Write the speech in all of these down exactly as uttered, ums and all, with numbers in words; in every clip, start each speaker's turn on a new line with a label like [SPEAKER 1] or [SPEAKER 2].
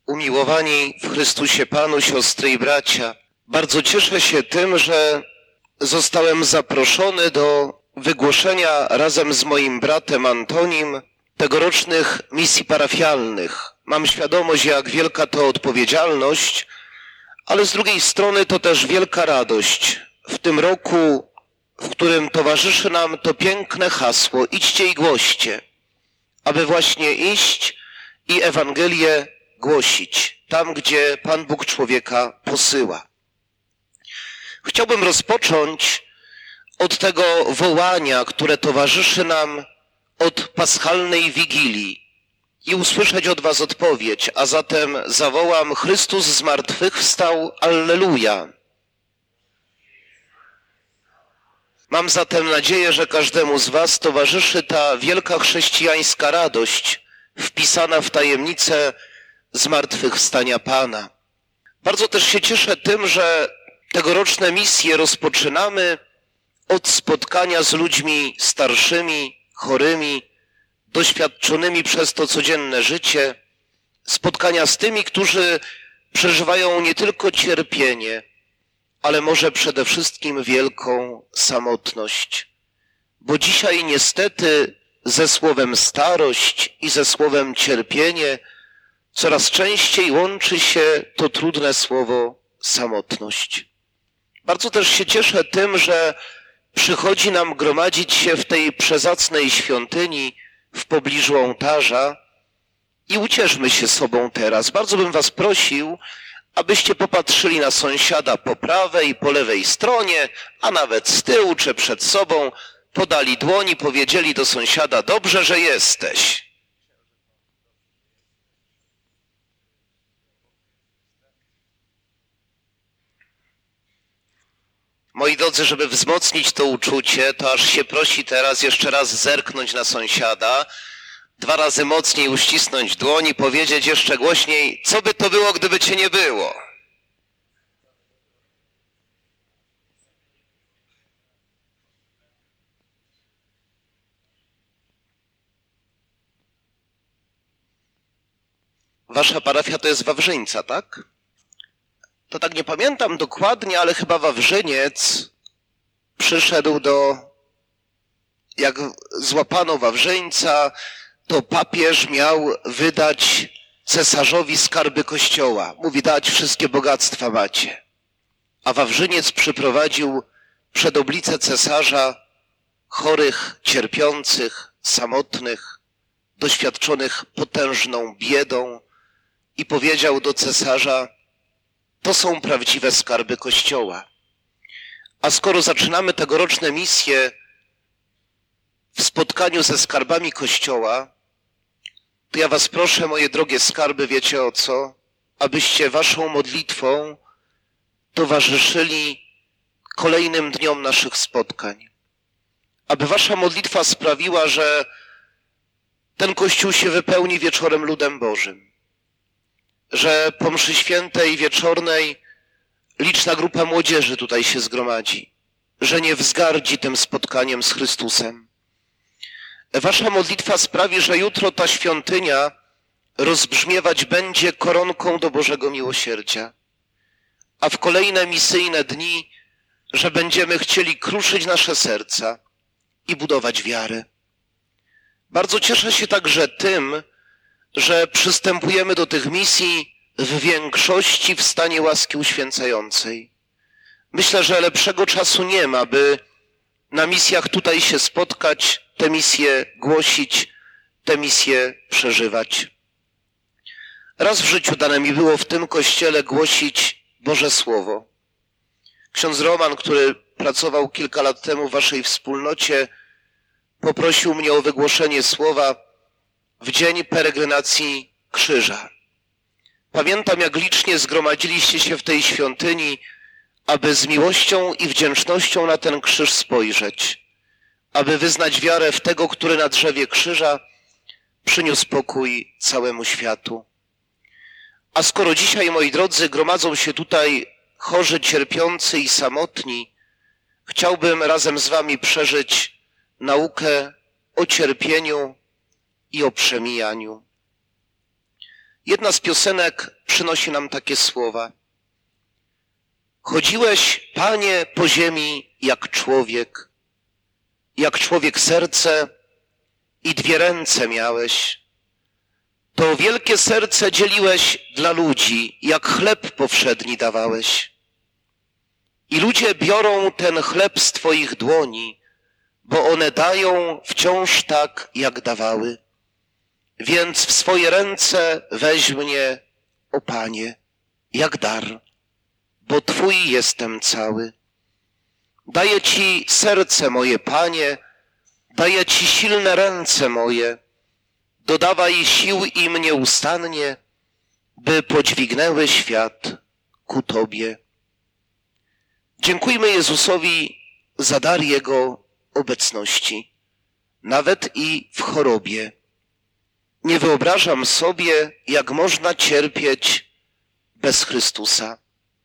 [SPEAKER 1] Umiłowani w Chrystusie Panu, siostry i bracia, bardzo cieszę się tym, że zostałem zaproszony do wygłoszenia razem z moim bratem Antonim tegorocznych misji parafialnych. Mam świadomość, jak wielka to odpowiedzialność, ale z drugiej strony to też wielka radość. W tym roku, w którym towarzyszy nam to piękne hasło: idźcie i głoście, aby właśnie iść i Ewangelię głosić tam, gdzie Pan Bóg człowieka posyła. Chciałbym rozpocząć od tego wołania, które towarzyszy nam od paschalnej Wigilii i usłyszeć od was odpowiedź, a zatem zawołam: Chrystus zmartwychwstał, alleluja. Mam zatem nadzieję, że każdemu z was towarzyszy ta wielka chrześcijańska radość wpisana w tajemnicę zmartwychwstania Pana. Bardzo też się cieszę tym, że tegoroczne misje rozpoczynamy od spotkania z ludźmi starszymi, chorymi, doświadczonymi przez to codzienne życie, spotkania z tymi, którzy przeżywają nie tylko cierpienie, ale może przede wszystkim wielką samotność. Bo dzisiaj niestety ze słowem starość i ze słowem cierpienie coraz częściej łączy się to trudne słowo samotność. Bardzo też się cieszę tym, że przychodzi nam gromadzić się w tej przezacnej świątyni w pobliżu ołtarza i ucieszmy się sobą teraz. Bardzo bym was prosił, abyście popatrzyli na sąsiada po prawej, po lewej stronie, a nawet z tyłu czy przed sobą, podali dłoń i powiedzieli do sąsiada: dobrze, że jesteś. Moi drodzy, żeby wzmocnić to uczucie, to aż się prosi teraz jeszcze raz zerknąć na sąsiada, dwa razy mocniej uścisnąć dłoń i powiedzieć jeszcze głośniej: co by to było, gdyby cię nie było? Wasza parafia to jest Wawrzyńca, tak? To tak nie pamiętam dokładnie, ale chyba Wawrzyniec przyszedł do... Jak złapano Wawrzyńca, to papież miał wydać cesarzowi skarby kościoła. Mówi: dać wszystkie bogactwa macie. A Wawrzyniec przyprowadził przed oblicę cesarza chorych, cierpiących, samotnych, doświadczonych potężną biedą i powiedział do cesarza: to są prawdziwe skarby Kościoła. A skoro zaczynamy tegoroczne misje w spotkaniu ze skarbami Kościoła, to ja was proszę, moje drogie skarby, wiecie o co? Abyście waszą modlitwą towarzyszyli kolejnym dniom naszych spotkań. Aby wasza modlitwa sprawiła, że ten Kościół się wypełni wieczorem ludem Bożym. Że po mszy świętej wieczornej liczna grupa młodzieży tutaj się zgromadzi, że nie wzgardzi tym spotkaniem z Chrystusem. Wasza modlitwa sprawi, że jutro ta świątynia rozbrzmiewać będzie koronką do Bożego miłosierdzia, a w kolejne misyjne dni, że będziemy chcieli kruszyć nasze serca i budować wiarę. Bardzo cieszę się także tym, że przystępujemy do tych misji w większości w stanie łaski uświęcającej. Myślę, że lepszego czasu nie ma, by na misjach tutaj się spotkać, te misje głosić, te misje przeżywać. Raz w życiu dane mi było w tym kościele głosić Boże Słowo. Ksiądz Roman, który pracował kilka lat temu w waszej wspólnocie, poprosił mnie o wygłoszenie słowa w dzień peregrinacji krzyża. Pamiętam, jak licznie zgromadziliście się w tej świątyni, aby z miłością i wdzięcznością na ten krzyż spojrzeć, aby wyznać wiarę w tego, który na drzewie krzyża przyniósł pokój całemu światu. A skoro dzisiaj, moi drodzy, gromadzą się tutaj chorzy, cierpiący i samotni, chciałbym razem z wami przeżyć naukę o cierpieniu i o przemijaniu. Jedna z piosenek przynosi nam takie słowa. Chodziłeś, Panie, po ziemi jak człowiek, jak człowiek serce i dwie ręce miałeś. To wielkie serce dzieliłeś dla ludzi, jak chleb powszedni dawałeś. I ludzie biorą ten chleb z Twoich dłoni, bo one dają wciąż tak, jak dawały. Więc w swoje ręce weź mnie, o Panie, jak dar, bo Twój jestem cały. Daję Ci serce moje, Panie, daję Ci silne ręce moje, dodawaj sił im nieustannie, by podźwignęły świat ku Tobie. Dziękujmy Jezusowi za dar Jego obecności, nawet i w chorobie. Nie wyobrażam sobie, jak można cierpieć bez Chrystusa.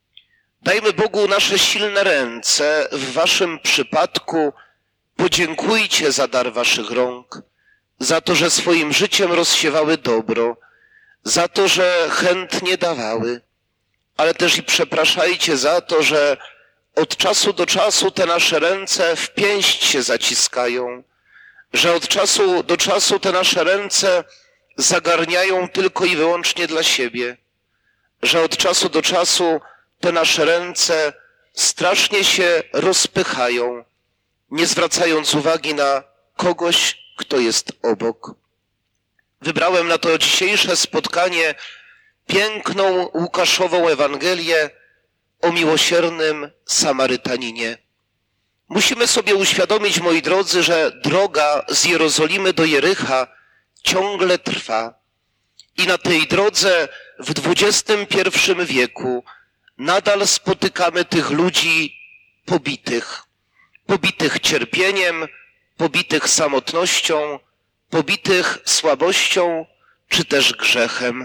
[SPEAKER 1] Dajmy Bogu nasze silne ręce. W Waszym przypadku podziękujcie za dar Waszych rąk, za to, że swoim życiem rozsiewały dobro, za to, że chętnie dawały, ale też i przepraszajcie za to, że od czasu do czasu te nasze ręce w pięść się zaciskają, że od czasu do czasu te nasze ręce zagarniają tylko i wyłącznie dla siebie, że od czasu do czasu te nasze ręce strasznie się rozpychają, nie zwracając uwagi na kogoś, kto jest obok. Wybrałem na to dzisiejsze spotkanie piękną Łukaszową Ewangelię o miłosiernym Samarytaninie. Musimy sobie uświadomić, moi drodzy, że droga z Jerozolimy do Jericha ciągle trwa. I na tej drodze w dwudziestym pierwszym wieku nadal spotykamy tych ludzi pobitych. Pobitych cierpieniem, pobitych samotnością, pobitych słabością, czy też grzechem.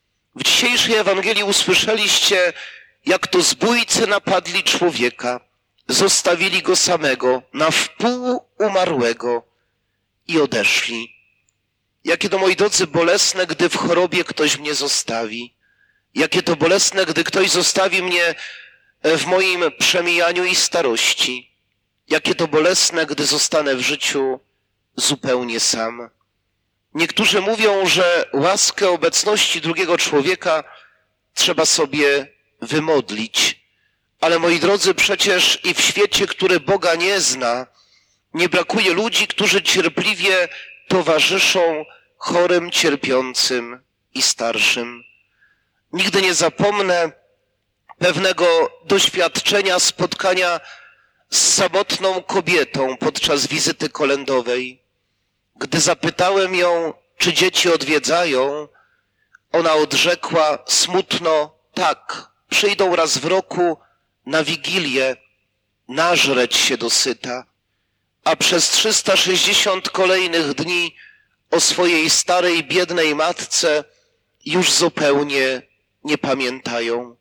[SPEAKER 1] W dzisiejszej Ewangelii usłyszeliście, jak to zbójcy napadli człowieka, zostawili go samego, na wpół umarłego i odeszli. Jakie to, moi drodzy, bolesne, gdy w chorobie ktoś mnie zostawi. Jakie to bolesne, gdy ktoś zostawi mnie w moim przemijaniu i starości. Jakie to bolesne, gdy zostanę w życiu zupełnie sam. Niektórzy mówią, że łaskę obecności drugiego człowieka trzeba sobie wymodlić. Ale, moi drodzy, przecież i w świecie, który Boga nie zna, nie brakuje ludzi, którzy cierpliwie towarzyszą chorym, cierpiącym i starszym. Nigdy nie zapomnę pewnego doświadczenia spotkania z samotną kobietą podczas wizyty kolędowej. Gdy zapytałem ją, czy dzieci odwiedzają, ona odrzekła smutno: tak, przyjdą raz w roku na Wigilię nażreć się dosyta, a przez trzysta sześćdziesiąt kolejnych dni o swojej starej, biednej matce już zupełnie nie pamiętają.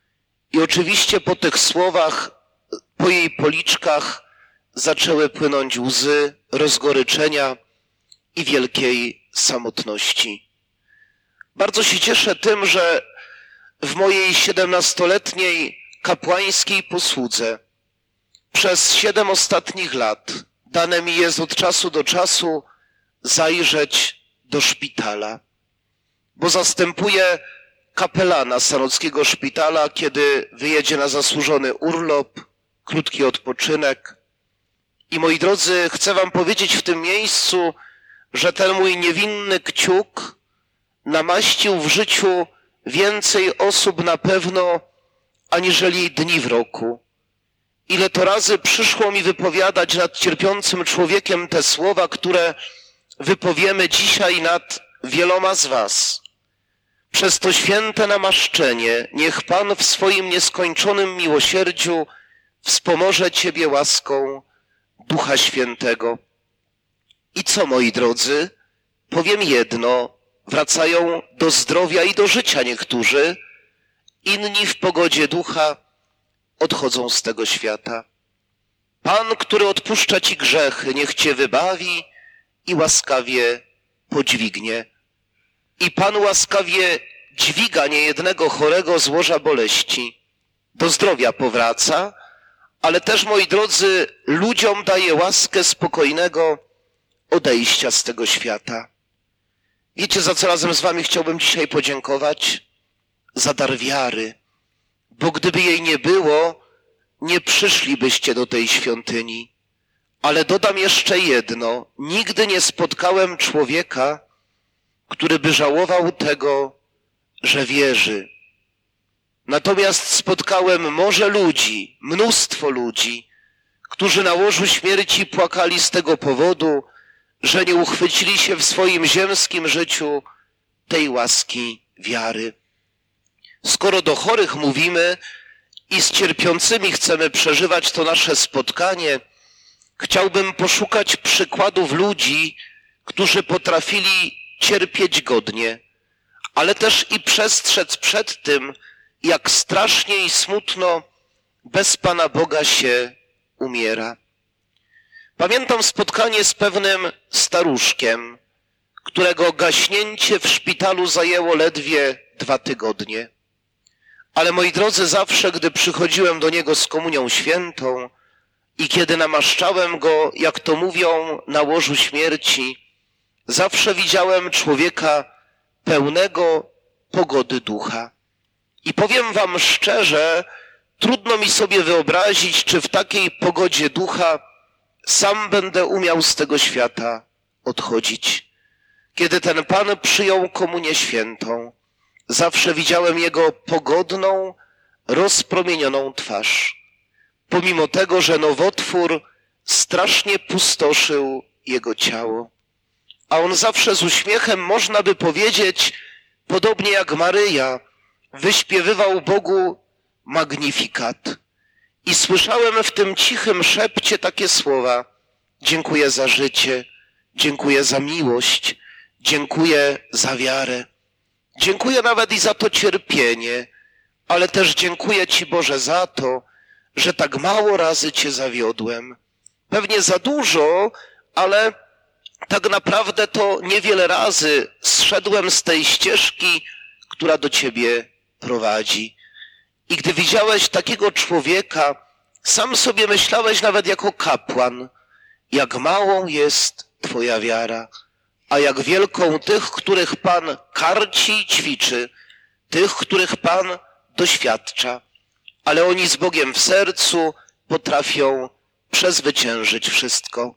[SPEAKER 1] I oczywiście po tych słowach, po jej policzkach zaczęły płynąć łzy rozgoryczenia i wielkiej samotności. Bardzo się cieszę tym, że w mojej siedemnastoletniej kapłańskiej posłudze przez siedem ostatnich lat dane mi jest od czasu do czasu zajrzeć do szpitala, bo zastępuję kapelana Sanockiego Szpitala, kiedy wyjedzie na zasłużony urlop, krótki odpoczynek. I, moi drodzy, chcę wam powiedzieć w tym miejscu, że ten mój niewinny kciuk namaścił w życiu więcej osób na pewno, aniżeli dni w roku. Ile to razy przyszło mi wypowiadać nad cierpiącym człowiekiem te słowa, które wypowiemy dzisiaj nad wieloma z was. Przez to święte namaszczenie niech Pan w swoim nieskończonym miłosierdziu wspomoże Ciebie łaską Ducha Świętego. I co, moi drodzy? Powiem jedno, wracają do zdrowia i do życia niektórzy, inni w pogodzie ducha odchodzą z tego świata. Pan, który odpuszcza Ci grzechy, niech Cię wybawi i łaskawie podźwignie. I Pan łaskawie dźwiga niejednego chorego z łoża boleści, do zdrowia powraca, ale też, moi drodzy, ludziom daje łaskę spokojnego odejścia z tego świata. Wiecie, za co razem z wami chciałbym dzisiaj podziękować? Za dar wiary, bo gdyby jej nie było, nie przyszlibyście do tej świątyni. Ale dodam jeszcze jedno, nigdy nie spotkałem człowieka, który by żałował tego, że wierzy. Natomiast spotkałem morze ludzi, mnóstwo ludzi, którzy na łożu śmierci płakali z tego powodu, że nie uchwycili się w swoim ziemskim życiu tej łaski wiary. Skoro do chorych mówimy i z cierpiącymi chcemy przeżywać to nasze spotkanie, chciałbym poszukać przykładów ludzi, którzy potrafili cierpieć godnie, ale też i przestrzec przed tym, jak strasznie i smutno bez Pana Boga się umiera. Pamiętam spotkanie z pewnym staruszkiem, którego gaśnięcie w szpitalu zajęło ledwie dwa tygodnie. Ale moi drodzy, zawsze, gdy przychodziłem do niego z komunią świętą i kiedy namaszczałem go, jak to mówią, na łożu śmierci, zawsze widziałem człowieka pełnego pogody ducha. I powiem wam szczerze, trudno mi sobie wyobrazić, czy w takiej pogodzie ducha sam będę umiał z tego świata odchodzić. Kiedy ten Pan przyjął komunię świętą, zawsze widziałem jego pogodną, rozpromienioną twarz, pomimo tego, że nowotwór strasznie pustoszył jego ciało. A on zawsze z uśmiechem, można by powiedzieć, podobnie jak Maryja, wyśpiewywał Bogu Magnifikat. I słyszałem w tym cichym szepcie takie słowa: dziękuję za życie, dziękuję za miłość, dziękuję za wiarę. Dziękuję nawet i za to cierpienie, ale też dziękuję Ci, Boże, za to, że tak mało razy Cię zawiodłem. Pewnie za dużo, ale tak naprawdę to niewiele razy zszedłem z tej ścieżki, która do Ciebie prowadzi. I gdy widziałeś takiego człowieka, sam sobie myślałeś nawet jako kapłan, jak małą jest Twoja wiara, a jak wielką tych, których Pan karci i ćwiczy, tych, których Pan doświadcza, ale oni z Bogiem w sercu potrafią przezwyciężyć wszystko.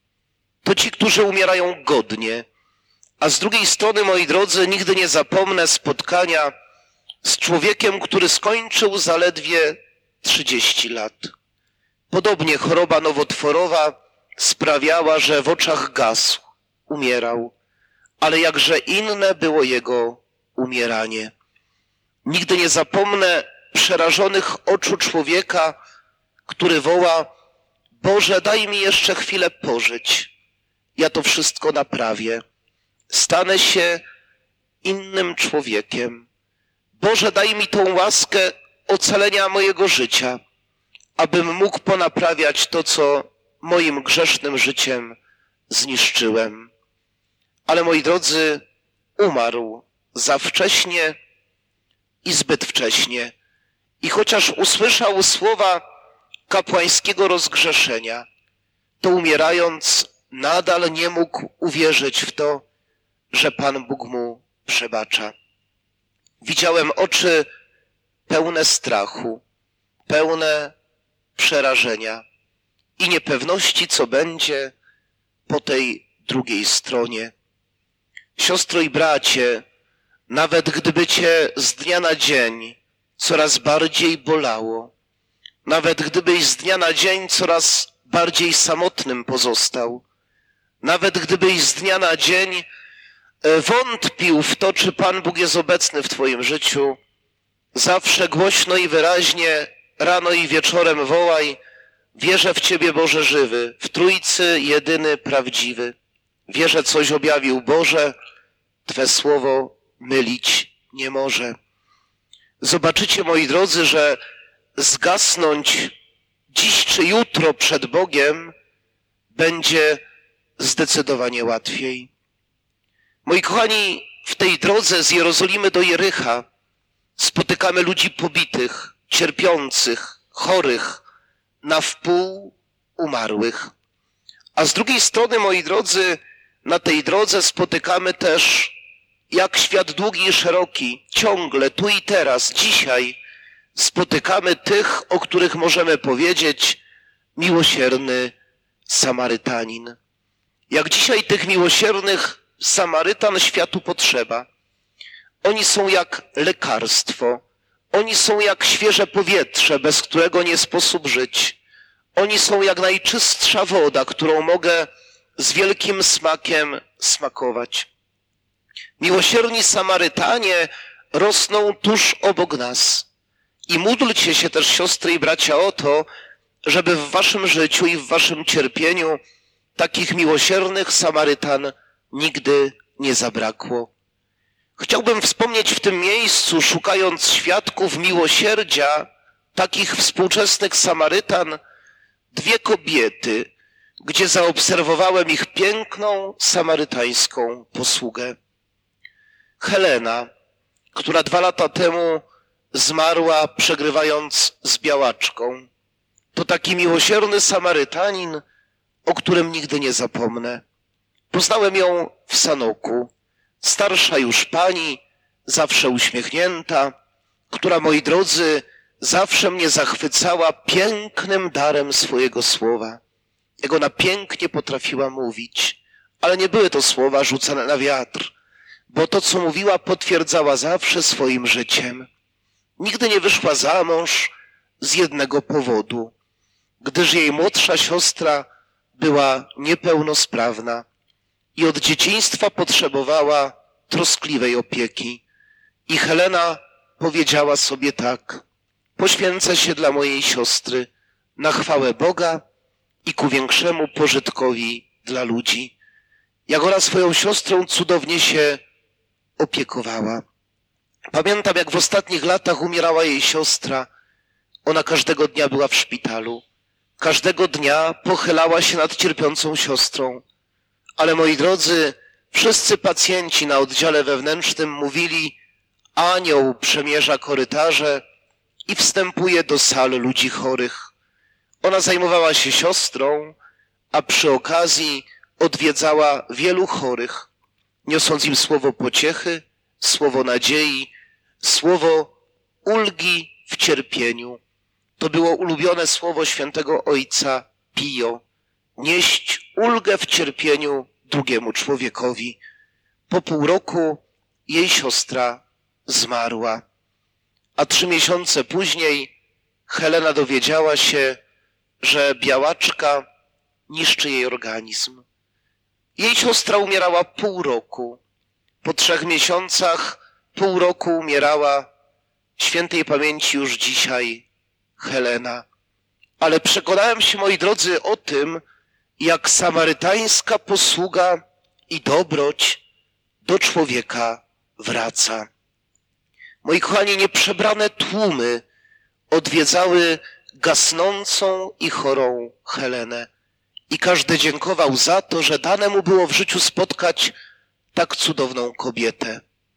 [SPEAKER 1] To ci, którzy umierają godnie, a z drugiej strony, moi drodzy, nigdy nie zapomnę spotkania z człowiekiem, który skończył zaledwie trzydzieści lat. Podobnie choroba nowotworowa sprawiała, że w oczach gasł, umierał, ale jakże inne było jego umieranie. Nigdy nie zapomnę przerażonych oczu człowieka, który woła: Boże, daj mi jeszcze chwilę pożyć, ja to wszystko naprawię, stanę się innym człowiekiem. Boże, daj mi tą łaskę ocalenia mojego życia, abym mógł ponaprawiać to, co moim grzesznym życiem zniszczyłem. Ale, moi drodzy, umarł za wcześnie i zbyt wcześnie. I chociaż usłyszał słowa kapłańskiego rozgrzeszenia, to umierając nadal nie mógł uwierzyć w to, że Pan Bóg mu przebacza. Widziałem oczy pełne strachu, pełne przerażenia i niepewności, co będzie po tej drugiej stronie. Siostro i bracie, nawet gdyby cię z dnia na dzień coraz bardziej bolało, nawet gdybyś z dnia na dzień coraz bardziej samotnym pozostał, nawet gdybyś z dnia na dzień wątpił w to, czy Pan Bóg jest obecny w twoim życiu, zawsze głośno i wyraźnie rano i wieczorem wołaj: wierzę w Ciebie, Boże żywy, w Trójcy jedyny prawdziwy. Wierzę, coś objawił Boże, Twe słowo mylić nie może. Zobaczycie, moi drodzy, że zgasnąć dziś czy jutro przed Bogiem będzie zdecydowanie łatwiej. Moi kochani, w tej drodze z Jerozolimy do Jericha spotykamy ludzi pobitych, cierpiących, chorych, na wpół umarłych. A z drugiej strony, moi drodzy, na tej drodze spotykamy też, jak świat długi i szeroki, ciągle, tu i teraz, dzisiaj, spotykamy tych, o których możemy powiedzieć, miłosierny Samarytanin. Jak dzisiaj tych miłosiernych Samarytan światu potrzeba. Oni są jak lekarstwo. Oni są jak świeże powietrze, bez którego nie sposób żyć. Oni są jak najczystsza woda, którą mogę z wielkim smakiem smakować. Miłosierni Samarytanie rosną tuż obok nas. I módlcie się też, siostry i bracia, o to, żeby w waszym życiu i w waszym cierpieniu takich miłosiernych Samarytan nigdy nie zabrakło. Chciałbym wspomnieć w tym miejscu, szukając świadków miłosierdzia takich współczesnych Samarytan, dwie kobiety, gdzie zaobserwowałem ich piękną samarytańską posługę. Helena, która dwa lata temu zmarła, przegrywając z białaczką. To taki miłosierny Samarytanin, o którym nigdy nie zapomnę. Poznałem ją w Sanoku. Starsza już pani, zawsze uśmiechnięta, która, moi drodzy, zawsze mnie zachwycała pięknym darem swojego słowa. Jak ona pięknie potrafiła mówić, ale nie były to słowa rzucane na wiatr, bo to, co mówiła, potwierdzała zawsze swoim życiem. Nigdy nie wyszła za mąż z jednego powodu, gdyż jej młodsza siostra była niepełnosprawna i od dzieciństwa potrzebowała troskliwej opieki. I Helena powiedziała sobie tak: poświęcę się dla mojej siostry na chwałę Boga i ku większemu pożytkowi dla ludzi. Jak ona swoją siostrą cudownie się opiekowała. Pamiętam, jak w ostatnich latach umierała jej siostra. Ona każdego dnia była w szpitalu. Każdego dnia pochylała się nad cierpiącą siostrą. Ale, moi drodzy, wszyscy pacjenci na oddziale wewnętrznym mówili: anioł przemierza korytarze i wstępuje do sal ludzi chorych. Ona zajmowała się siostrą, a przy okazji odwiedzała wielu chorych, niosąc im słowo pociechy, słowo nadziei, słowo ulgi w cierpieniu. To było ulubione słowo świętego ojca Pio. Nieść ulgę w cierpieniu drugiemu człowiekowi. Po pół roku jej siostra zmarła, a trzy miesiące później Helena dowiedziała się, że białaczka niszczy jej organizm. Jej siostra umierała pół roku. Po trzech miesiącach, pół roku umierała świętej pamięci już dzisiaj Helena. Ale przekonałem się, moi drodzy, o tym, jak samarytańska posługa i dobroć do człowieka wraca. Moi kochani, nieprzebrane tłumy odwiedzały gasnącą i chorą Helenę. I każdy dziękował za to, że dane mu było w życiu spotkać tak cudowną kobietę.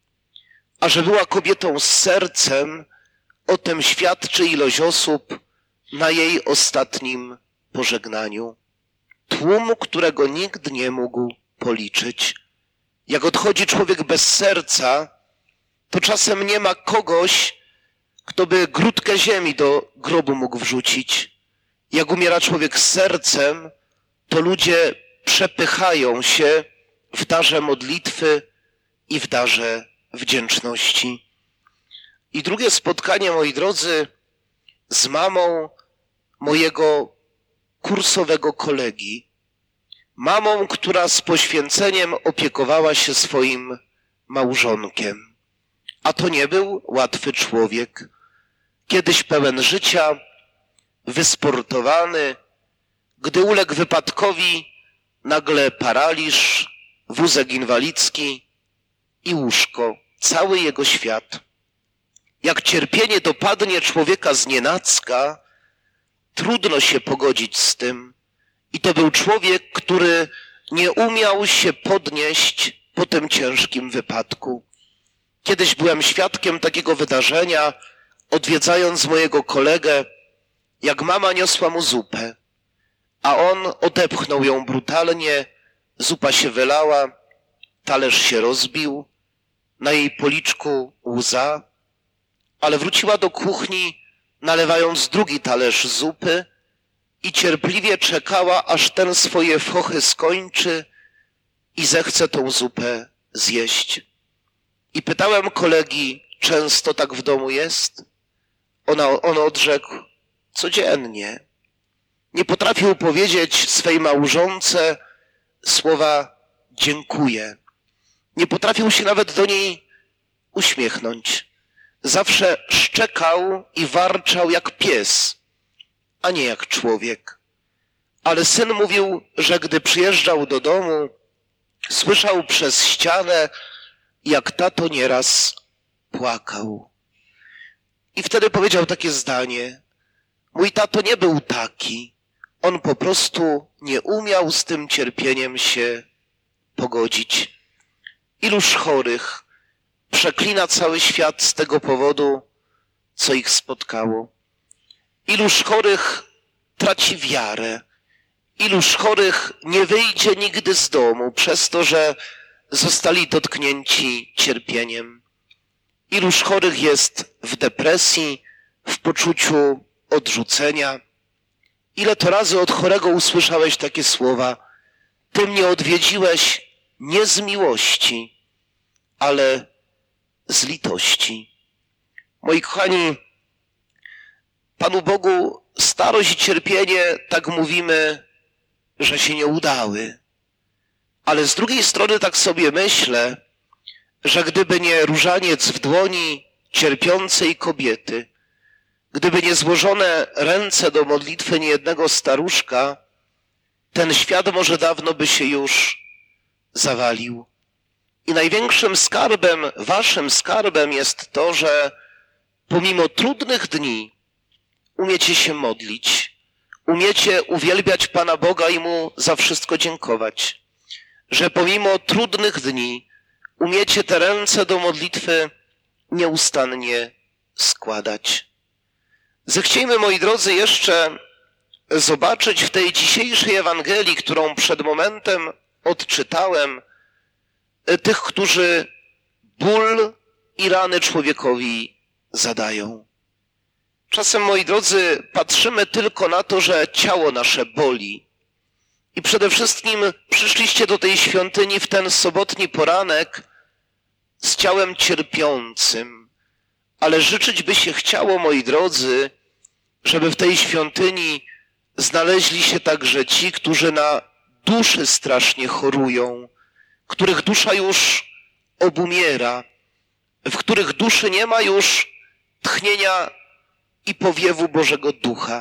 [SPEAKER 1] A że była kobietą z sercem, o tym świadczy ilość osób na jej ostatnim pożegnaniu. Tłum, którego nikt nie mógł policzyć. Jak odchodzi człowiek bez serca, to czasem nie ma kogoś, kto by grudkę ziemi do grobu mógł wrzucić. Jak umiera człowiek z sercem, to ludzie przepychają się w darze modlitwy i w darze wdzięczności. I drugie spotkanie, moi drodzy, z mamą mojego kursowego kolegi. Mamą, która z poświęceniem opiekowała się swoim małżonkiem. A to nie był łatwy człowiek. Kiedyś pełen życia, wysportowany, gdy uległ wypadkowi, nagle paraliż, wózek inwalidzki i łóżko, cały jego świat. Jak cierpienie dopadnie człowieka znienacka, trudno się pogodzić z tym. I to był człowiek, który nie umiał się podnieść po tym ciężkim wypadku. Kiedyś byłem świadkiem takiego wydarzenia, odwiedzając mojego kolegę, jak mama niosła mu zupę, a on odepchnął ją brutalnie, zupa się wylała, talerz się rozbił, na jej policzku łza, ale wróciła do kuchni, nalewając drugi talerz zupy i cierpliwie czekała, aż ten swoje fochy skończy i zechce tą zupę zjeść. I pytałem kolegi, często tak w domu jest? Ona, on odrzekł, codziennie. Nie potrafił powiedzieć swej małżonce słowa dziękuję. Nie potrafił się nawet do niej uśmiechnąć. Zawsze szczekał i warczał jak pies, a nie jak człowiek. Ale syn mówił, że gdy przyjeżdżał do domu, słyszał przez ścianę, jak tato nieraz płakał. I wtedy powiedział takie zdanie, mój tato nie był taki, on po prostu nie umiał z tym cierpieniem się pogodzić. Iluż chorych przeklina cały świat z tego powodu, co ich spotkało. Iluż chorych traci wiarę. Iluż chorych nie wyjdzie nigdy z domu przez to, że zostali dotknięci cierpieniem. Iluż chorych jest w depresji, w poczuciu odrzucenia. Ile to razy od chorego usłyszałeś takie słowa, ty mnie odwiedziłeś nie z miłości, ale z litości. Moi kochani, Panu Bogu starość i cierpienie, tak mówimy, że się nie udały. Ale z drugiej strony tak sobie myślę, że gdyby nie różaniec w dłoni cierpiącej kobiety, gdyby nie złożone ręce do modlitwy niejednego staruszka, ten świat może dawno by się już zawalił. I największym skarbem, waszym skarbem jest to, że pomimo trudnych dni umiecie się modlić, umiecie uwielbiać Pana Boga i Mu za wszystko dziękować. Że pomimo trudnych dni umiecie te ręce do modlitwy nieustannie składać. Zechciejmy, moi drodzy, jeszcze zobaczyć w tej dzisiejszej Ewangelii, którą przed momentem odczytałem, tych, którzy ból i rany człowiekowi zadają. Czasem, moi drodzy, patrzymy tylko na to, że ciało nasze boli. I przede wszystkim przyszliście do tej świątyni w ten sobotni poranek z ciałem cierpiącym. Ale życzyć by się chciało, moi drodzy, żeby w tej świątyni znaleźli się także ci, którzy na duszy strasznie chorują, których dusza już obumiera, w których duszy nie ma już tchnienia i powiewu Bożego Ducha.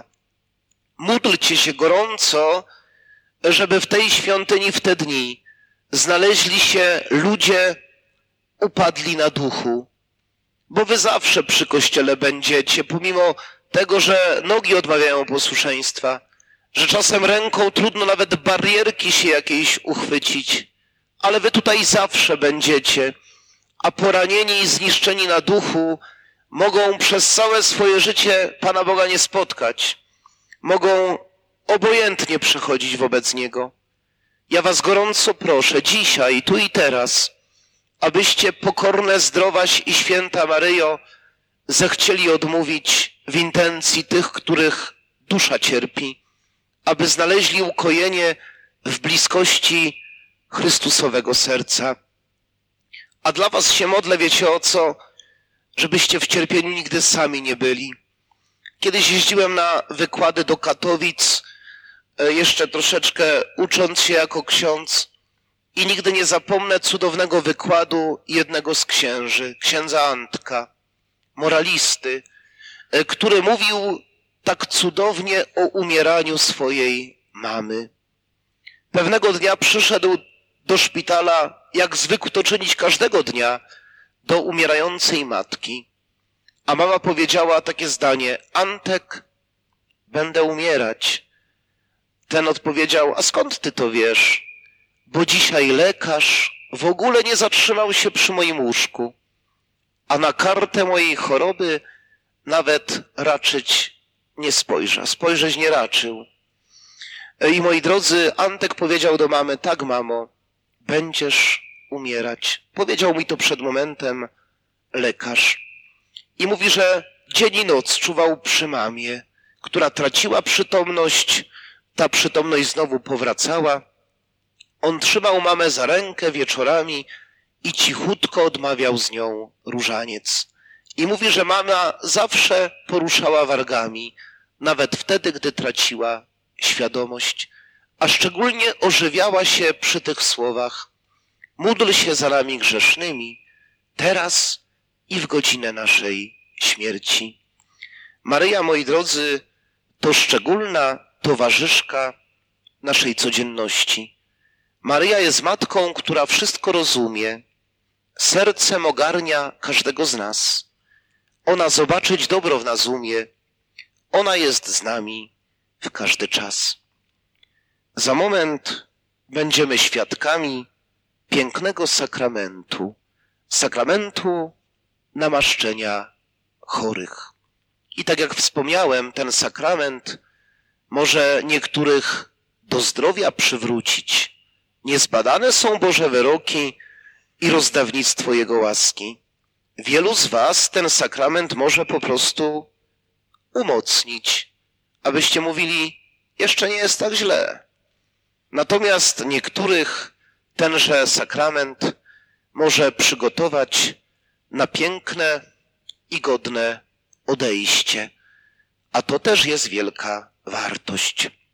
[SPEAKER 1] Módlcie się gorąco, żeby w tej świątyni w te dni znaleźli się ludzie upadli na duchu. Bo wy zawsze przy Kościele będziecie, pomimo tego, że nogi odmawiają posłuszeństwa, że czasem ręką trudno nawet barierki się jakiejś uchwycić, ale wy tutaj zawsze będziecie, a poranieni i zniszczeni na duchu mogą przez całe swoje życie Pana Boga nie spotkać. Mogą obojętnie przechodzić wobec Niego. Ja was gorąco proszę dzisiaj, tu i teraz, abyście pokorne zdrowaś i święta Maryjo zechcieli odmówić w intencji tych, których dusza cierpi, aby znaleźli ukojenie w bliskości Chrystusowego serca. A dla was się modlę, wiecie o co? Żebyście w cierpieniu nigdy sami nie byli. Kiedyś jeździłem na wykłady do Katowic, jeszcze troszeczkę ucząc się jako ksiądz, i nigdy nie zapomnę cudownego wykładu jednego z księży, księdza Antka, moralisty, który mówił tak cudownie o umieraniu swojej mamy. Pewnego dnia przyszedł do szpitala, jak zwykł to czynić każdego dnia, do umierającej matki. A mama powiedziała takie zdanie: Antek, będę umierać. Ten odpowiedział: a skąd ty to wiesz? Bo dzisiaj lekarz w ogóle nie zatrzymał się przy moim łóżku, a na kartę mojej choroby nawet raczyć nie spojrzał, spojrzeć nie raczył. I moi drodzy, Antek powiedział do mamy: tak, mamo, będziesz umierać. Powiedział mi to przed momentem lekarz. I mówi, że dzień i noc czuwał przy mamie, która traciła przytomność, ta przytomność znowu powracała. On trzymał mamę za rękę wieczorami i cichutko odmawiał z nią różaniec. I mówi, że mama zawsze poruszała wargami, nawet wtedy, gdy traciła świadomość, a szczególnie ożywiała się przy tych słowach: módl się za nami grzesznymi, teraz i w godzinę naszej śmierci. Maryja, moi drodzy, to szczególna towarzyszka naszej codzienności. Maryja jest matką, która wszystko rozumie, sercem ogarnia każdego z nas. Ona zobaczyć dobro w nas umie, ona jest z nami w każdy czas. Za moment będziemy świadkami pięknego sakramentu, sakramentu namaszczenia chorych. I tak jak wspomniałem, ten sakrament może niektórych do zdrowia przywrócić. Niezbadane są Boże wyroki i rozdawnictwo Jego łaski. Wielu z was ten sakrament może po prostu umocnić, abyście mówili: jeszcze nie jest tak źle. Natomiast niektórych tenże sakrament może przygotować na piękne i godne odejście, a to też jest wielka wartość.